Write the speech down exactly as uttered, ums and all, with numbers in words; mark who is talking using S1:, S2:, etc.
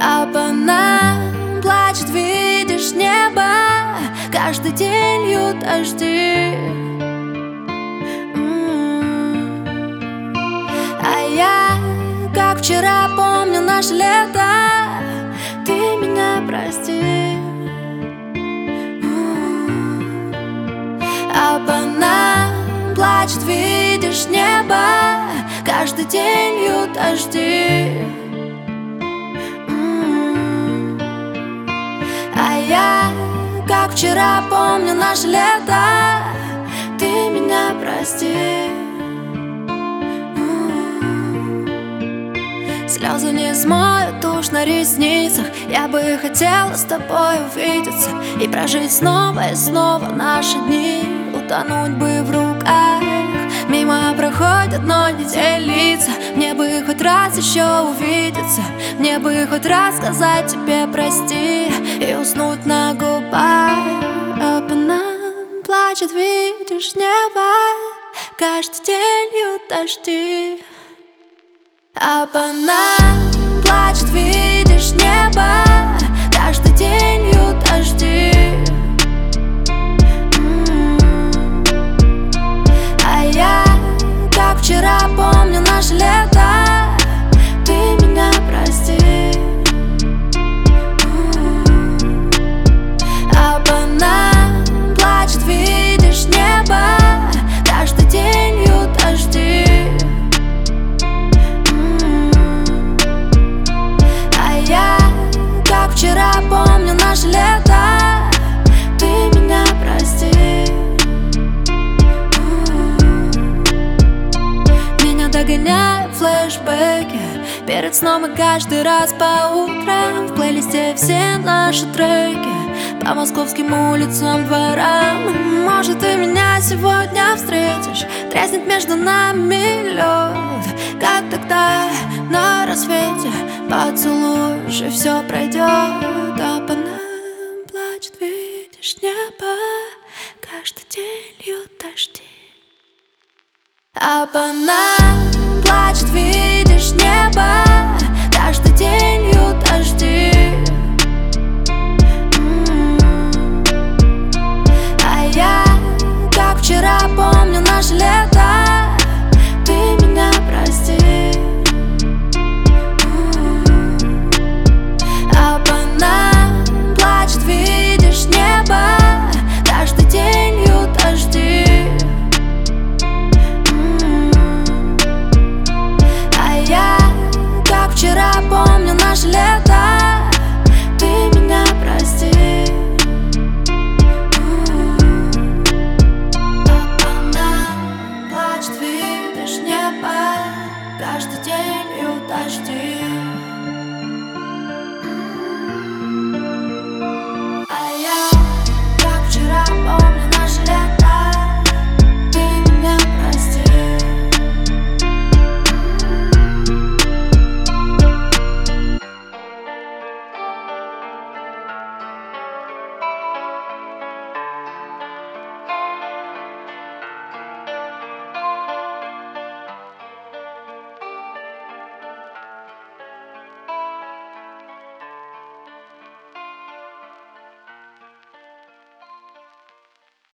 S1: А по нам плачет, видишь, небо. Каждый день льют дожди. М-м-м. А я, как вчера, помню наше лето. Ты меня прости. М-м-м. А по нам плачет, видишь, небо. Каждый день льют дожди. А я, как вчера, помню наше лето. Ты меня прости. Слезы не смоют тушь на ресницах. Я бы хотела с тобой увидеться и прожить снова и снова наши дни. Утонуть бы в руках. Мимо проходят, но не делиться. Мне бы хоть раз еще увидеться. Мне бы хоть раз сказать тебе прости и уснуть на губах. А по нам плачет, видишь, небо. Каждый день льют дожди. А по нам плачет, видишь, небо. Каждый день льют дожди. Вчера, помню наше лето. Ты меня прости. А по нам плачет, видишь, небо. Каждый день льют дожди. А я, как вчера, помню наше лето. Ты меня прости. Догоняю флешбеки перед сном и каждый раз по утрам. В плейлисте все наши треки по московским улицам, дворам. Может, ты меня сегодня встретишь. Треснет между нами лед, как тогда на рассвете. Поцелуешь, и все пройдет. А по нам плачет, видишь, небо. Каждый день льют дожди. А по нам плачет, видишь, небо. Каждый день льют дожди. М-м-м. А я, как вчера, помню наше лето.